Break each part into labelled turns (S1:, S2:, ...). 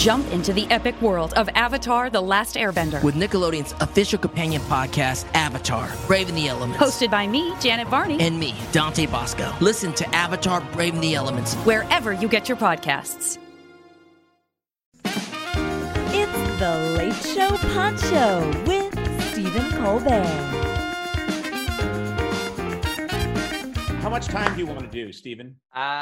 S1: Jump into the epic world of Avatar: The Last Airbender.
S2: With Nickelodeon's official companion podcast, Avatar: Brave in the Elements.
S1: Hosted by me, Janet Varney.
S2: And me, Dante Bosco. Listen to Avatar: Brave in the Elements
S1: wherever you get your podcasts.
S3: It's the Late Show Poncho with Stephen Colbert.
S4: How much time do you want to do, Stephen?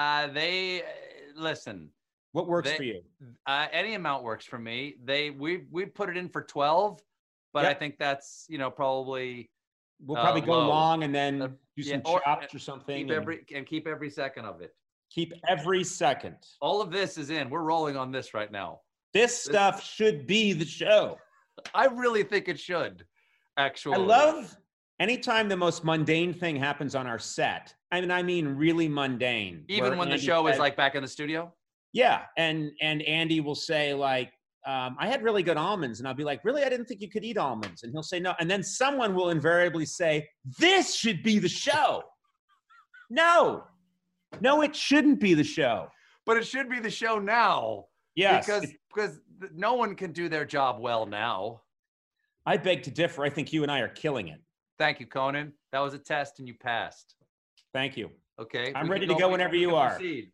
S5: Listen.
S4: What works for you?
S5: Any amount works for me. We put it in for 12, but I think that's probably
S4: we'll probably go long and then do some chops or something.
S5: Keep every second of it.
S4: Keep every second.
S5: All of this is in. We're rolling on this right now.
S4: This stuff should be the show.
S5: I really think it should. Actually,
S4: I love anytime the most mundane thing happens on our set. I mean really mundane.
S5: Even when the show is like back in the studio.
S4: Yeah, and Andy will say like, I had really good almonds, and I'll be like, really? I didn't think you could eat almonds. And he'll say no, and then someone will invariably say, this should be the show. No, it shouldn't be the show.
S5: But it should be the show now.
S4: Yes.
S5: Because no one can do their job well now.
S4: I beg to differ. I think you and I are killing it.
S5: Thank you, Conan. That was a test, and you passed.
S4: Thank you.
S5: Okay.
S4: I'm ready to go whenever you are.
S5: Proceed.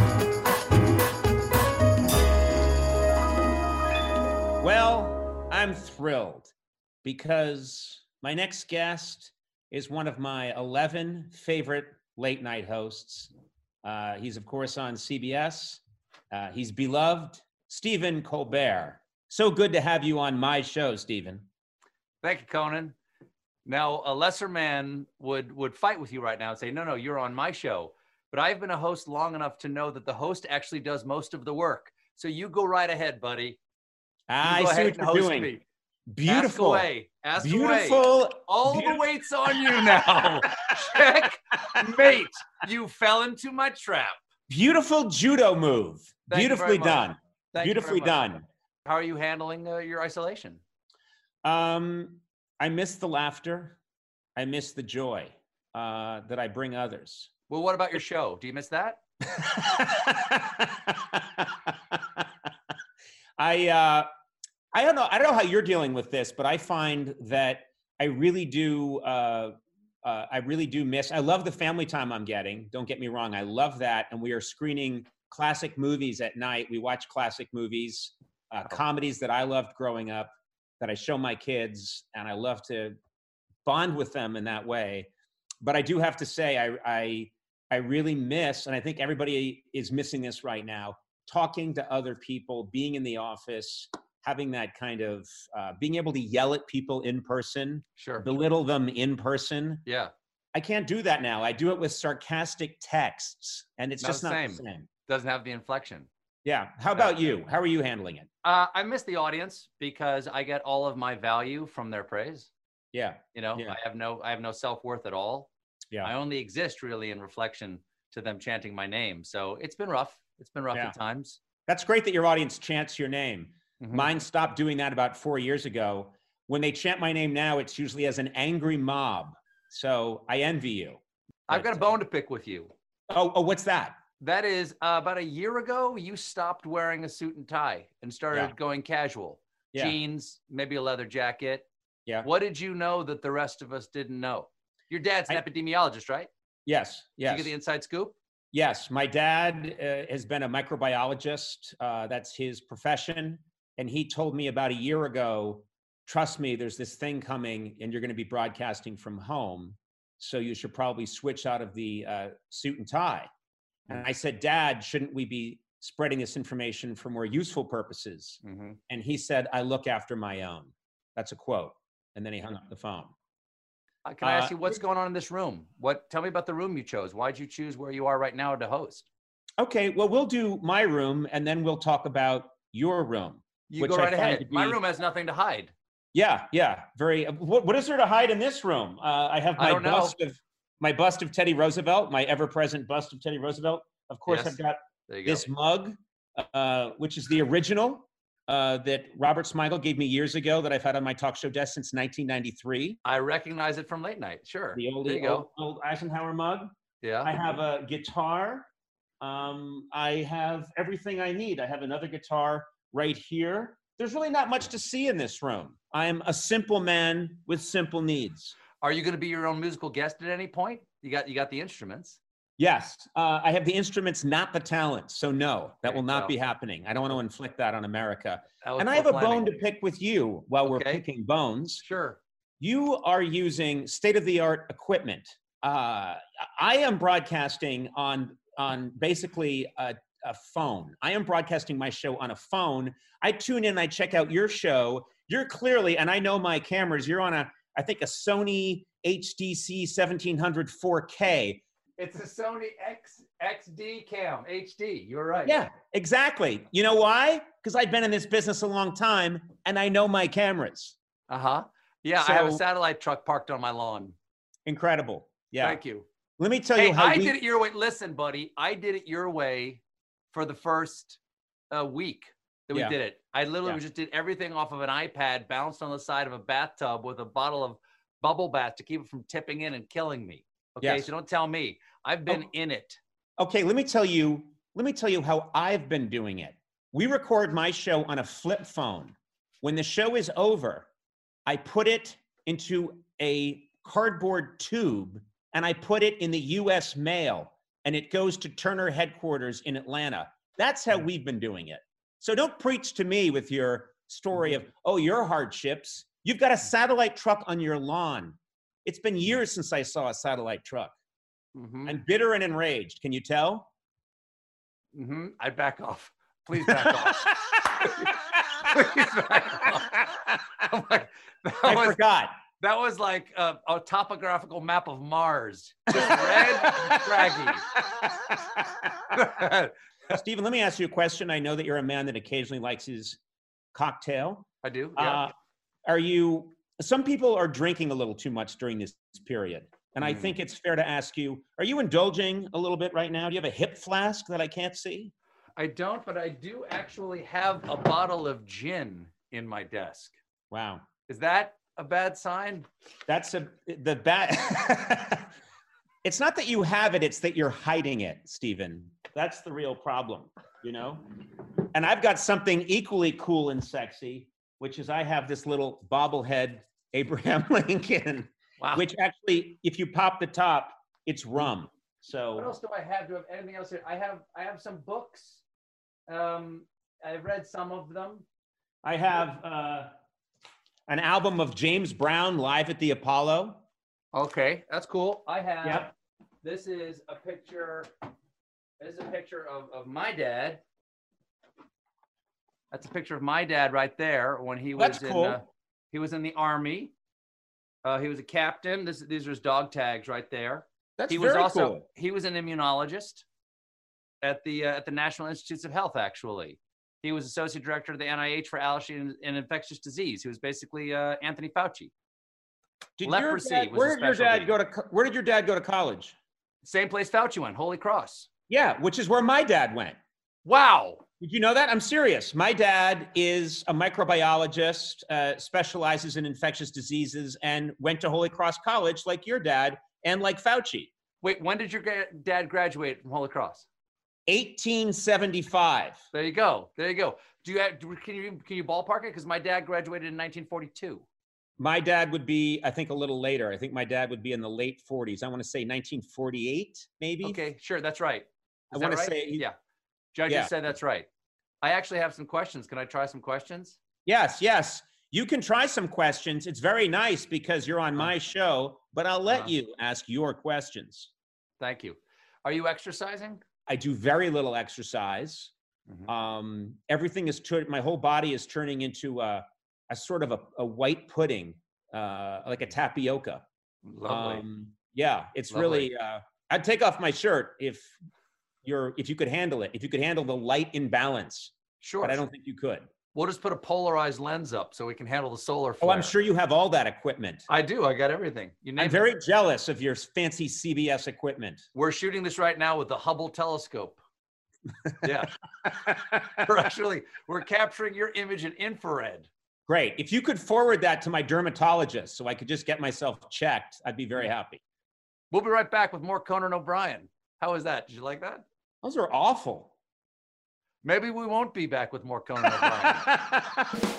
S4: Well, I'm thrilled because my next guest is one of my 11 favorite late night hosts. He's, of course, on CBS. He's beloved, Stephen Colbert. So good to have you on my show, Stephen.
S5: Thank you, Conan. Now, a lesser man would fight with you right now and say, no, you're on my show. But I've been a host long enough to know that the host actually does most of the work. So you go right ahead, buddy.
S4: I see what you're doing.
S5: Me.
S4: Beautiful.
S5: Ask
S4: beautiful.
S5: Away. All the weight's on you now. Checkmate. You fell into my trap.
S4: Beautiful judo move. Beautifully done. Beautifully done.
S5: How are you handling your isolation?
S4: I miss the laughter. I miss the joy that I bring others.
S5: Well, what about your show? Do you miss that?
S4: I don't know. I don't know how you're dealing with this, but I find that I really do. I really do miss. I love the family time I'm getting. Don't get me wrong. I love that, and we are screening classic movies at night. We watch classic movies, comedies that I loved growing up, that I show my kids, and I love to bond with them in that way. But I do have to say, I really miss, and I think everybody is missing this right now, talking to other people, being in the office, having that kind of, being able to yell at people in person, belittle them in person.
S5: Yeah.
S4: I can't do that now. I do it with sarcastic texts, and it's just not the same.
S5: Doesn't have the inflection.
S4: Yeah. How about you? How are you handling it?
S5: I miss the audience because I get all of my value from their praise.
S4: Yeah.
S5: I have no self-worth at all.
S4: Yeah.
S5: I only exist really in reflection to them chanting my name. So it's been rough. It's been rough at times.
S4: That's great that your audience chants your name. Mm-hmm. Mine stopped doing that about 4 years ago. When they chant my name now, it's usually as an angry mob. So I envy you.
S5: I've got a bone to pick with you.
S4: Oh, what's that?
S5: That is about a year ago, you stopped wearing a suit and tie and started going casual. Yeah. Jeans, maybe a leather jacket.
S4: Yeah.
S5: What did you know that the rest of us didn't know? Your dad's an epidemiologist, right?
S4: Yes.
S5: Did you get the inside scoop?
S4: Yes. My dad has been a microbiologist. That's his profession. And he told me about a year ago, trust me, there's this thing coming and you're going to be broadcasting from home. So you should probably switch out of the suit and tie. And I said, Dad, shouldn't we be spreading this information for more useful purposes? Mm-hmm. And he said, I look after my own. That's a quote. And then he hung up the phone.
S5: Can I ask you what's going on in this room? Tell me about the room you chose. Why'd you choose where you are right now to host?
S4: Okay, well, we'll do my room and then we'll talk about your room.
S5: You go right ahead. My room has nothing to hide.
S4: Yeah. Very. What is there to hide in this room? I have my bust of Teddy Roosevelt, my ever-present bust of Teddy Roosevelt. Of course, I've got this mug, which is the original that Robert Smigel gave me years ago that I've had on my talk show desk since 1993.
S5: I recognize it from late night. Sure.
S4: The old Eisenhower mug.
S5: Yeah.
S4: I have a guitar. I have everything I need. I have another guitar right here, there's really not much to see in this room. I'm a simple man with simple needs.
S5: Are you going to be your own musical guest at any point? You got the instruments.
S4: Yes, I have the instruments, not the talent. So no, that
S5: Okay,
S4: will not
S5: well.
S4: be happening. I don't want to inflict that on America.
S5: That was
S4: And I have a
S5: planning.
S4: bone to pick with you while we're
S5: Okay.
S4: picking bones.
S5: Sure.
S4: You are using state-of-the-art equipment. I am broadcasting on basically a phone. I am broadcasting my show on a phone. I tune in, I check out your show. You're clearly, and I know my cameras, you're on I think a Sony HDC 1700 4K.
S5: It's a Sony XD cam, HD. You're right.
S4: Yeah, exactly. You know why? Because I've been in this business a long time and I know my cameras.
S5: Uh-huh. Yeah, I have a
S4: So-
S5: satellite truck parked on my lawn.
S4: Incredible. Yeah.
S5: Thank you.
S4: Let me tell
S5: Hey,
S4: you how
S5: I did it your way. Listen, buddy, I did it your way for the first week that we
S4: Yeah.
S5: did it. I literally
S4: Yeah.
S5: just did everything off of an iPad, bounced on the side of a bathtub with a bottle of bubble bath to keep it from tipping in and killing me. Okay,
S4: Yes.
S5: so don't tell me. I've been in it.
S4: Okay, let me tell you how I've been doing it. We record my show on a flip phone. When the show is over, I put it into a cardboard tube and I put it in the US mail and it goes to Turner headquarters in Atlanta. That's how we've been doing it. So don't preach to me with your story of, oh, your hardships. You've got a satellite truck on your lawn. It's been years since I saw a satellite truck.
S5: Mm-hmm.
S4: I'm bitter and enraged. Can you tell?
S5: Mm-hmm. I'd back off. Please back off. Please back off. I'm like,
S4: I forgot.
S5: that was like a topographical map of Mars. Just red, craggy.
S4: Stephen, let me ask you a question. I know that you're a man that occasionally likes his cocktail.
S5: I do. Yeah.
S4: Some people are drinking a little too much during this period. And I think it's fair to ask you, are you indulging a little bit right now? Do you have a hip flask that I can't see?
S5: I don't, but I do actually have a bottle of gin in my desk.
S4: Wow.
S5: Is that a bad sign?
S4: That's the bad. It's not that you have it, it's that you're hiding it, Stephen. That's the real problem, you know? And I've got something equally cool and sexy, which is I have this little bobblehead Abraham Lincoln,
S5: Wow.
S4: which actually, if you pop the top, it's rum.
S5: What
S4: So
S5: else do I have? Do I have anything else here? I have some books. I've read some of them.
S4: I have an album of James Brown live at the Apollo.
S5: Okay, that's cool. I have.
S4: Yep.
S5: This is a picture. This is a picture of my dad. That's a picture of my dad right there when he was
S4: That's cool.
S5: he was in the Army. He was a captain. These are his dog tags right there.
S4: That's
S5: He was
S4: very
S5: also
S4: cool.
S5: he was an immunologist at the National Institutes of Health. Actually, he was associate director of the NIH for allergy and infectious disease. He was basically Anthony Fauci. Leprosy was
S4: Where
S5: a
S4: did your dad
S5: specialty.
S4: go to? Where did your dad go to college?
S5: Same place Fauci went, Holy Cross.
S4: Yeah, which is where my dad went.
S5: Wow.
S4: Did you know that? I'm serious. My dad is a microbiologist, specializes in infectious diseases, and went to Holy Cross College like your dad and like Fauci.
S5: Wait, when did your dad graduate from Holy Cross?
S4: 1875.
S5: There you go. There you go. Can you ballpark it? Because my dad graduated in 1942.
S4: My dad would be, I think, a little later. I think my dad would be in the late 40s. I want to say 1948, maybe.
S5: Okay, sure, that's right.
S4: I
S5: Is
S4: want
S5: that
S4: to
S5: right?
S4: say,
S5: Yeah. Judges
S4: Yeah.
S5: said that's right. I actually have some questions. Can I try some questions?
S4: yes, yes. You can try some questions. It's very nice because you're on my show, but I'll let you ask your questions.
S5: Thank you. Are you exercising?
S4: I do very little exercise. Everything is my whole body is turning into a sort of a white pudding, like a tapioca.
S5: Lovely.
S4: Yeah, it's
S5: Lovely.
S4: really. I'd take off my shirt if you could handle it. If you could handle the light imbalance,
S5: Sure.
S4: but I don't think you could.
S5: We'll just put a polarized lens up so we can handle the solar flare.
S4: Oh, I'm sure you have all that equipment.
S5: I do. I got everything. You name
S4: I'm
S5: it.
S4: very jealous of your fancy CBS equipment.
S5: We're shooting this right now with the Hubble telescope. Yeah. We're capturing your image in infrared.
S4: Great. If you could forward that to my dermatologist so I could just get myself checked, I'd be very happy.
S5: We'll be right back with more Conan O'Brien. How was that? Did you like that?
S4: Those are awful.
S5: Maybe we won't be back with more Conan O'Brien.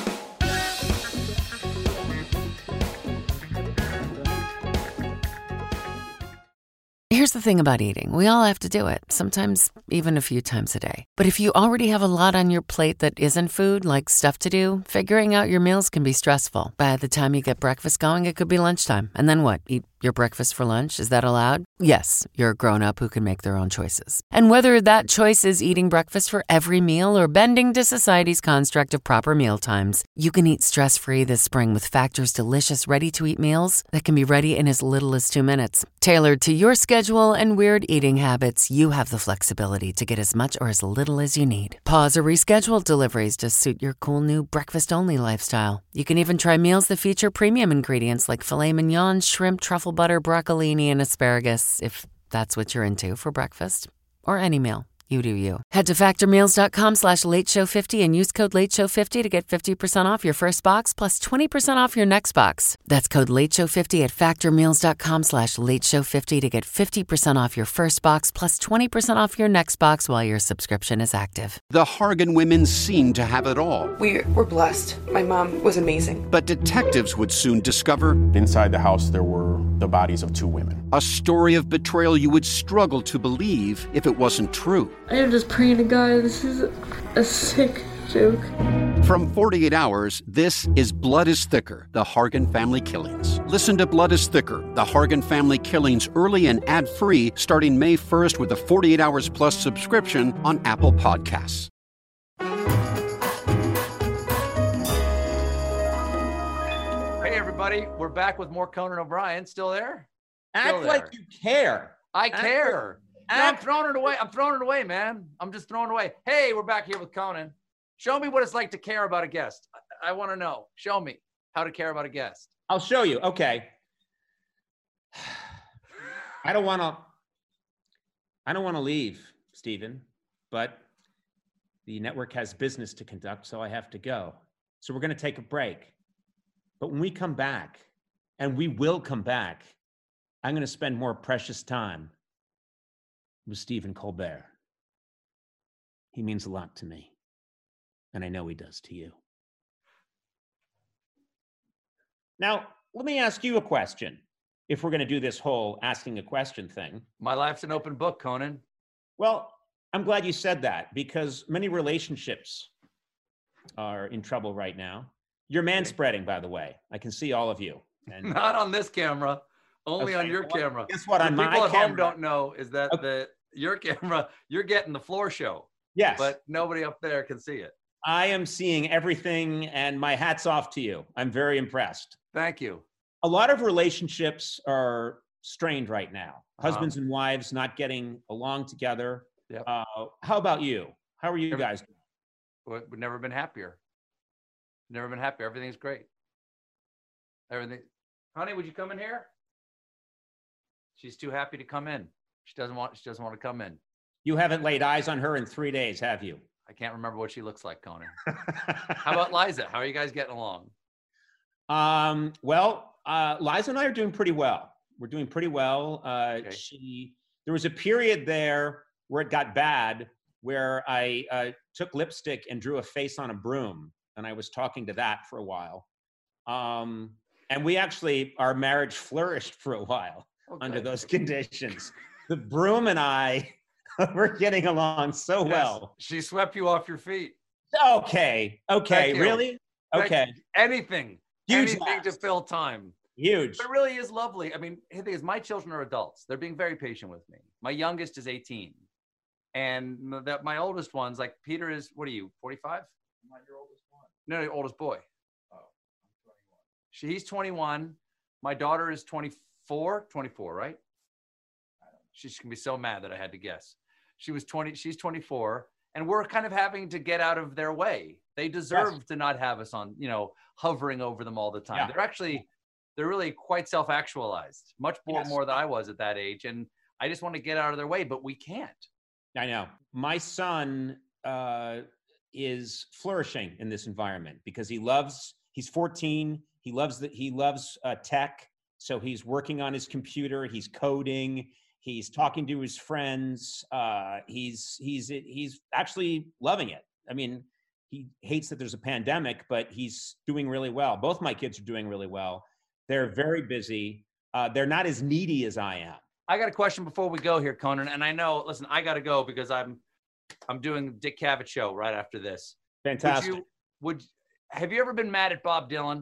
S6: Here's the thing about eating. We all have to do it, sometimes even a few times a day. But if you already have a lot on your plate that isn't food, like stuff to do, figuring out your meals can be stressful. By the time you get breakfast going, it could be lunchtime. And then what? Eat your breakfast for lunch? Is that allowed? Yes, you're a grown-up who can make their own choices. And whether that choice is eating breakfast for every meal or bending to society's construct of proper meal times, you can eat stress-free this spring with Factor's delicious ready-to-eat meals that can be ready in as little as 2 minutes. Tailored to your schedule and weird eating habits, you have the flexibility to get as much or as little as you need. Pause or reschedule deliveries to suit your cool new breakfast-only lifestyle. You can even try meals that feature premium ingredients like filet mignon, shrimp, truffle butter, broccolini, and asparagus, if that's what you're into for breakfast. Or any meal. You do you. Head to factormeals.com/lateshow50 and use code lateshow50 to get 50% off your first box plus 20% off your next box. That's code lateshow50 at factormeals.com/lateshow50 to get 50% off your first box plus 20% off your next box while your subscription is active.
S7: The Hargan women seemed to have it all.
S8: We were blessed. My mom was amazing.
S7: But detectives would soon discover
S9: inside the house there were the bodies of 2 women.
S7: A story of betrayal you would struggle to believe if it wasn't true.
S10: I am just praying to God, this is a sick joke.
S7: From 48 Hours, this is Blood is Thicker, The Hargan Family Killings. Listen to Blood is Thicker, The Hargan Family Killings early and ad-free starting May 1st with a 48 Hours Plus subscription on Apple Podcasts.
S5: Hey, everybody. We're back with more Conan O'Brien. Still there?
S4: Act like you care.
S5: I care. No, I'm throwing it away. I'm throwing it away, man. I'm just throwing it away. Hey, we're back here with Conan. Show me what it's like to care about a guest. I want to know. Show me how to care about a guest.
S4: I'll show you. Okay. I don't want to leave, Stephen, but the network has business to conduct, so I have to go. So we're going to take a break. But when we come back, and we will come back, I'm going to spend more precious time with Stephen Colbert. He means a lot to me, and I know he does to you. Now, let me ask you a question, if we're going to do this whole asking a question thing.
S5: My life's an open book, Conan.
S4: Well, I'm glad you said that, because many relationships are in trouble right now. You're manspreading, by the way. I can see all of you. And
S5: not on this camera, only on your camera.
S4: Guess what? On my
S5: people at
S4: camera,
S5: home don't know is that your camera, you're getting the floor show.
S4: Yes.
S5: But nobody up there can see it.
S4: I am seeing everything, and my hat's off to you. I'm very impressed.
S5: Thank you.
S4: A lot of relationships are strained right now. Husbands and wives not getting along together.
S5: Yep.
S4: How about you? How are you guys doing?
S5: We've never been happier. Never been happier. Everything's great. Everything. Honey, would you come in here? She's too happy to come in. She doesn't want to come in.
S4: You haven't laid eyes on her in 3 days, have you?
S5: I can't remember what she looks like, Conan. How about Liza? How are you guys getting along?
S4: Well, Liza and I are doing pretty well. We're doing pretty well.
S5: Okay.
S4: There was a period there where it got bad, where I took lipstick and drew a face on a broom, and I was talking to that for a while. And we actually, our marriage flourished for a while under those conditions. The broom and I were getting along so well.
S5: She swept you off your feet.
S4: Okay, really? Okay.
S5: Anything to fill time.
S4: Huge.
S5: It really is lovely. I mean, the thing is, my children are adults. They're being very patient with me. My youngest is 18. And my oldest one's like, Peter is, what are you, 45? I'm not your oldest one. No, your oldest boy. Oh, I'm 21. He's 21. My daughter is 24, right? She's going to be so mad that I had to guess. She's 24. And we're kind of having to get out of their way. They deserve to not have us on, hovering over them all the time. Yeah. They're really quite self-actualized, much more than I was at that age. And I just want to get out of their way, but we can't.
S4: I know. My son is flourishing in this environment because he's 14. He loves tech. So he's working on his computer. He's coding. He's talking to his friends. He's actually loving it. I mean, he hates that there's a pandemic, but he's doing really well. Both my kids are doing really well. They're very busy. They're not as needy as I am.
S5: I got a question before we go here, Conan. And I know, listen, I got to go because I'm doing Dick Cavett show right after this.
S4: Fantastic.
S5: Have you ever been mad at Bob Dylan?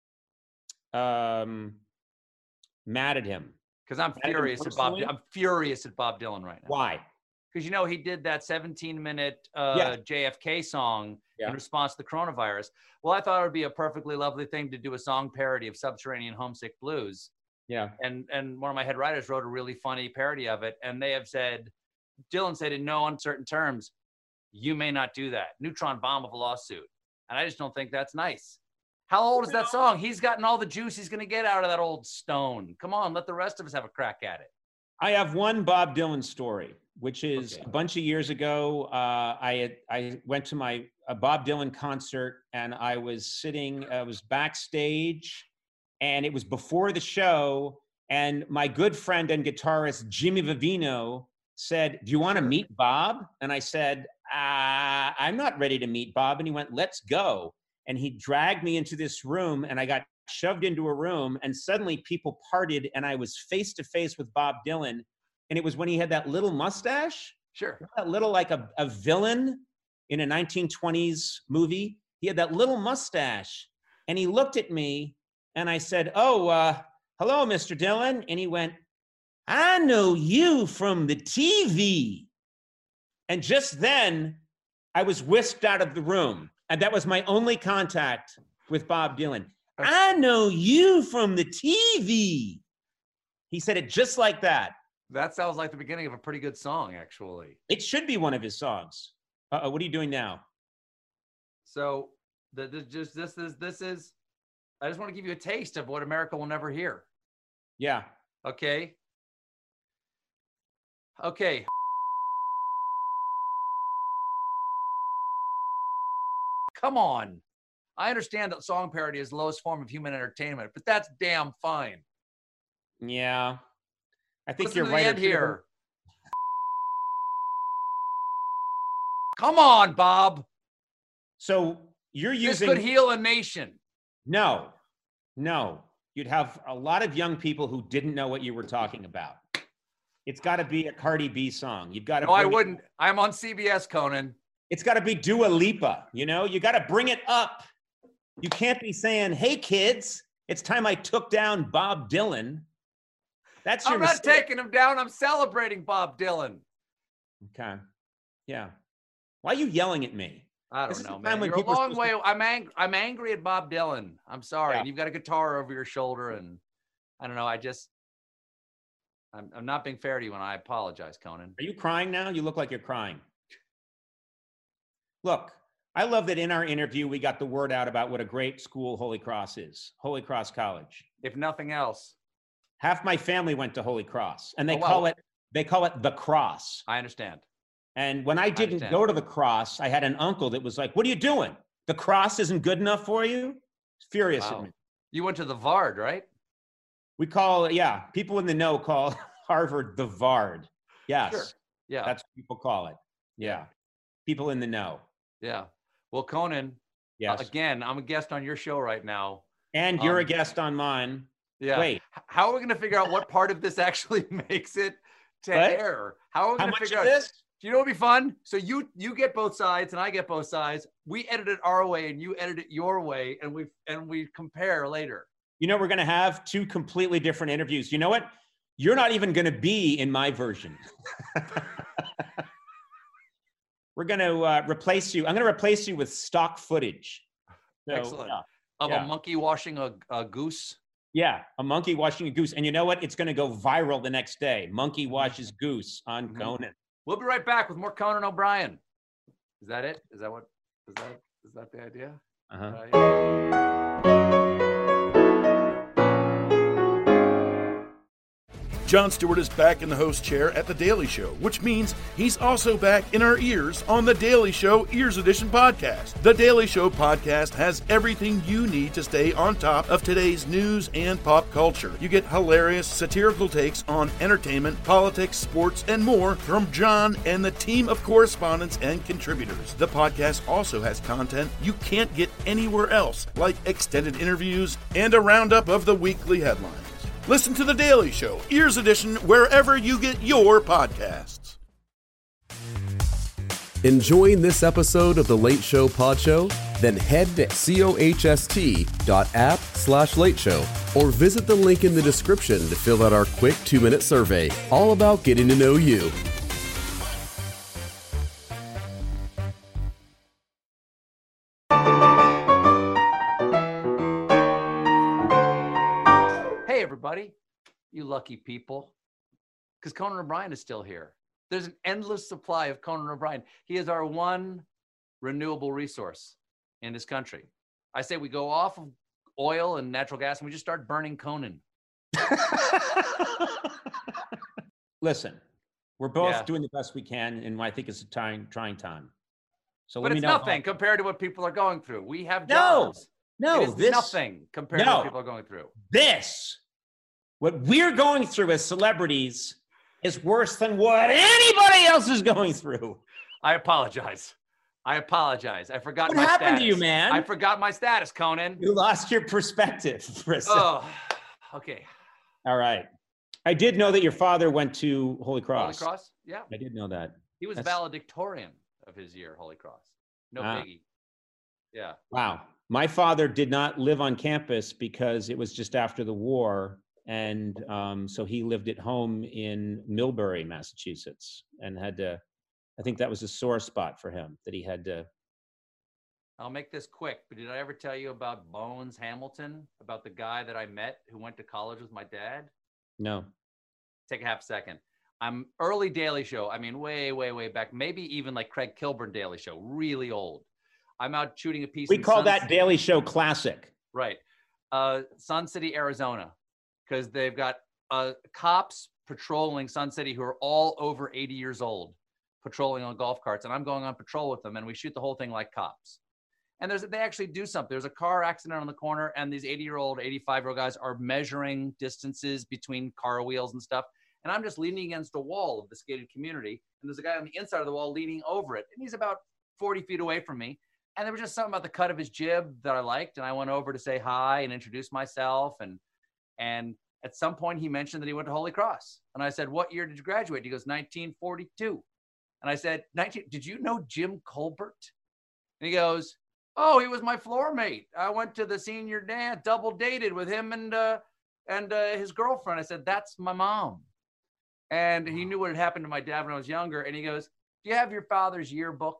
S4: Mad at him.
S5: Because I'm furious at Bob. I'm furious at Bob Dylan right now.
S4: Why?
S5: Because he did that 17-minute JFK song in response to the coronavirus. Well, I thought it would be a perfectly lovely thing to do a song parody of Subterranean Homesick Blues.
S4: Yeah.
S5: And one of my head writers wrote a really funny parody of it, and they have said, Dylan said in no uncertain terms, you may not do that. Neutron bomb of a lawsuit. And I just don't think that's nice. How old is that song? He's gotten all the juice he's going to get out of that old stone. Come on, let the rest of us have a crack at it.
S4: I have one Bob Dylan story, which is a bunch of years ago. I went to a Bob Dylan concert, and I was backstage, and it was before the show. And my good friend and guitarist Jimmy Vivino said, "Do you want to meet Bob?" And I said, "I'm not ready to meet Bob." And he went, "Let's go." And he dragged me into this room, and I got shoved into a room, and suddenly people parted, and I was face to face with Bob Dylan. And it was when he had that little mustache.
S5: Sure.
S4: That little, like a villain in a 1920s movie. He had that little mustache, and he looked at me, and I said, "Oh, hello, Mr. Dylan." And he went, "I know you from the TV." And just then I was whisked out of the room. And that was my only contact with Bob Dylan. "I know you from the TV." He said it just like that.
S5: That sounds like the beginning of a pretty good song, actually.
S4: It should be one of his songs. What are you doing now?
S5: So this is, I just want to give you a taste of what America will never hear.
S4: Yeah.
S5: Okay. Okay. Come on. I understand that song parody is the lowest form of human entertainment, but that's damn fine.
S4: Yeah. I think
S5: Listen
S4: you're right
S5: here. Come on, Bob.
S4: So you're using...
S5: This could heal a nation.
S4: No. You'd have a lot of young people who didn't know what you were talking about. It's got to be a Cardi B song. You've got to...
S5: No, I wouldn't. I'm on CBS, Conan.
S4: It's got to be Dua Lipa, you got to bring it up. You can't be saying, "Hey kids, it's time I took down Bob Dylan." That's your mistake.
S5: I'm not taking him down. I'm celebrating Bob Dylan.
S4: Okay. Yeah. Why are you yelling at me?
S5: I don't know, man. You're a long way. I'm angry at Bob Dylan. I'm sorry. Yeah. And you've got a guitar over your shoulder, and I don't know. I'm not being fair to you, and I apologize, Conan.
S4: Are you crying now? You look like you're crying. Look, I love that in our interview, we got the word out about what a great school Holy Cross is. Holy Cross College.
S5: If nothing else.
S4: Half my family went to Holy Cross, and they call it the Cross.
S5: I understand.
S4: And when I didn't go to the Cross, I had an uncle that was like, "What are you doing? The Cross isn't good enough for you?" Furious at me.
S5: You went to the Vard, right?
S4: We call it, people in the know call Harvard the Vard. Yes.
S5: Sure. Yeah.
S4: That's what people call it. Yeah. People in the know.
S5: Yeah. Well, Conan,
S4: yes.
S5: Again, I'm a guest on your show right now.
S4: And you're a guest on mine.
S5: Yeah. Wait. How are we going to figure out what part of this actually makes it to air? How are we going to figure out
S4: this?
S5: Do you know what would be fun? So you get both sides and I get both sides. We edit it our way and you edit it your way, and we compare later.
S4: We're going to have two completely different interviews. You know what? You're not even going to be in my version. We're going to replace you. I'm going to replace you with stock footage. So,
S5: excellent. Of a monkey washing a goose?
S4: Yeah, a monkey washing a goose. And you know what? It's going to go viral the next day. Monkey washes goose on Conan.
S5: We'll be right back with more Conan O'Brien. Is that it? Is that the idea?
S11: Jon Stewart is back in the host chair at The Daily Show, which means he's also back in our ears on The Daily Show Ears Edition podcast. The Daily Show podcast has everything you need to stay on top of today's news and pop culture. You get hilarious, satirical takes on entertainment, politics, sports, and more from Jon and the team of correspondents and contributors. The podcast also has content you can't get anywhere else, like extended interviews and a roundup of the weekly headlines. Listen to The Daily Show, Ears Edition, wherever you get your podcasts.
S12: Enjoying this episode of The Late Show Pod Show? Then head to cohost.app/Late Show or visit the link in the description to fill out our quick 2-minute survey, all about getting to know you.
S5: Everybody, you lucky people, because Conan O'Brien is still here. There's an endless supply of Conan O'Brien. He is our one renewable resource in this country. I say we go off of oil and natural gas and we just start burning Conan.
S4: Listen, we're both doing the best we can, and I think it's a trying time. So
S5: but
S4: let me
S5: it's
S4: know
S5: nothing compared to what people are going through. We have jobs.
S4: No,
S5: it is nothing compared to what people are going through.
S4: What we're going through as celebrities is worse than what anybody else is going through.
S5: I apologize. I forgot my status.
S4: What happened to you, man?
S5: I forgot my status, Conan.
S4: You lost your perspective for a second.
S5: Oh, okay.
S4: All right. I did know that your father went to Holy Cross.
S5: Holy Cross? Yeah.
S4: I did know that.
S5: He was valedictorian of his year, Holy Cross. No biggie. Yeah.
S4: Wow. My father did not live on campus because it was just after the war. And so he lived at home in Millbury, Massachusetts, and had to, I think that was a sore spot for him that he had to.
S5: I'll make this quick, but did I ever tell you about Bones Hamilton, about the guy that I met who went to college with my dad?
S4: No.
S5: Take a half second. I'm early Daily Show. I mean, way, way, way back. Maybe even like Craig Kilburn Daily Show, really old. I'm out shooting a piece.
S4: We call that Daily Show Classic.
S5: Right. Sun City, Arizona. Because they've got cops patrolling Sun City who are all over 80 years old, patrolling on golf carts. And I'm going on patrol with them, and we shoot the whole thing like cops. And they actually do something. There's a car accident on the corner, and these 80-year-old, 85-year-old guys are measuring distances between car wheels and stuff. And I'm just leaning against a wall of this gated community, and there's a guy on the inside of the wall leaning over it. And he's about 40 feet away from me. And there was just something about the cut of his jib that I liked. And I went over to say hi and introduce myself. And at some point he mentioned that he went to Holy Cross. And I said, what year did you graduate? He goes, 1942. And I said, did you know Jim Colbert? And he goes, oh, he was my floor mate. I went to the senior dance, double dated with him and his girlfriend. I said, that's my mom. And he knew what had happened to my dad when I was younger. And he goes, do you have your father's yearbook?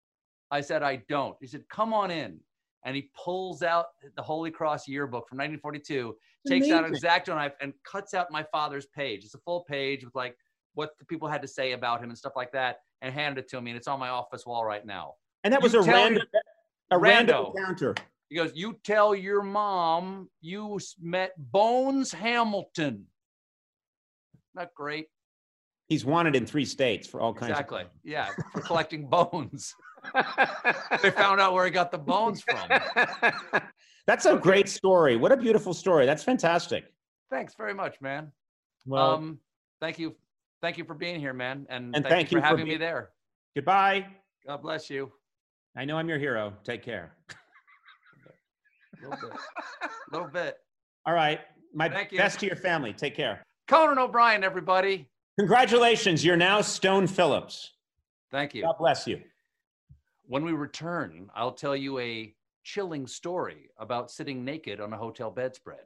S5: I said, I don't. He said, come on in. And he pulls out the Holy Cross yearbook from 1942, takes out an X-Acto knife and cuts out my father's page. It's a full page with like what the people had to say about him and stuff like that, and handed it to me. And it's on my office wall right now.
S4: And that was a random encounter.
S5: He goes, you tell your mom you met Bones Hamilton. Not great.
S4: He's wanted in 3 states for all kinds of.
S5: Exactly. Yeah, for collecting bones. They found out where he got the bones from.
S4: That's a great story. What a beautiful story. That's fantastic.
S5: Thanks very much, man.
S4: Well,
S5: thank you for being here, man. And
S4: thank you
S5: for having me there.
S4: Goodbye.
S5: God bless you.
S4: I know I'm your hero. Take care.
S5: A little bit.
S4: All right. My best to your family. Take care.
S5: Conan O'Brien, everybody.
S4: Congratulations. You're now Stone Phillips.
S5: Thank you.
S4: God bless you.
S5: When we return, I'll tell you a chilling story about sitting naked on a hotel bedspread.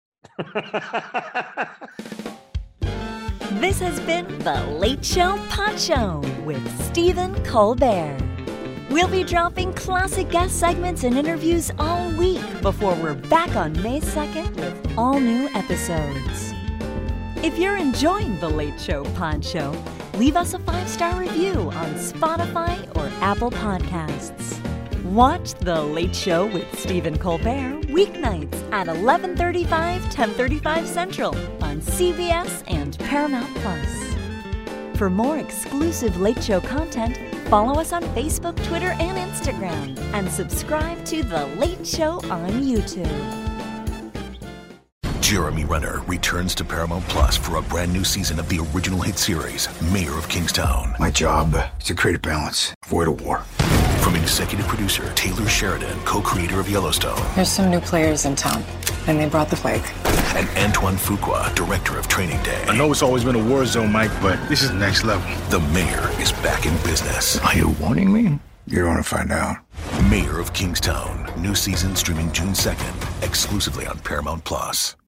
S3: This has been The Late Show Pod Show with Stephen Colbert. We'll be dropping classic guest segments and interviews all week before we're back on May 2nd with all new episodes. If you're enjoying The Late Show Pod Show, leave us a 5-star review on Spotify or Apple Podcasts. Watch The Late Show with Stephen Colbert weeknights at 11:35, 10:35 Central on on CBS and Paramount Plus. For more exclusive Late Show content, follow us on Facebook, Twitter, and Instagram, and subscribe to The Late Show on YouTube.
S13: Jeremy Renner returns to Paramount Plus for a brand new season of the original hit series, Mayor of Kingstown.
S14: My job is to create a balance, avoid a war.
S13: From executive producer Taylor Sheridan, co-creator of Yellowstone.
S15: There's some new players in town, and they brought the plague.
S13: And Antoine Fuqua, director of Training Day.
S14: I know it's always been a war zone, Mike, but this is next level.
S13: The Mayor is back in business.
S14: Are you warning me? You're going to find out.
S13: Mayor of Kingstown. New season streaming June 2nd, exclusively on Paramount Plus.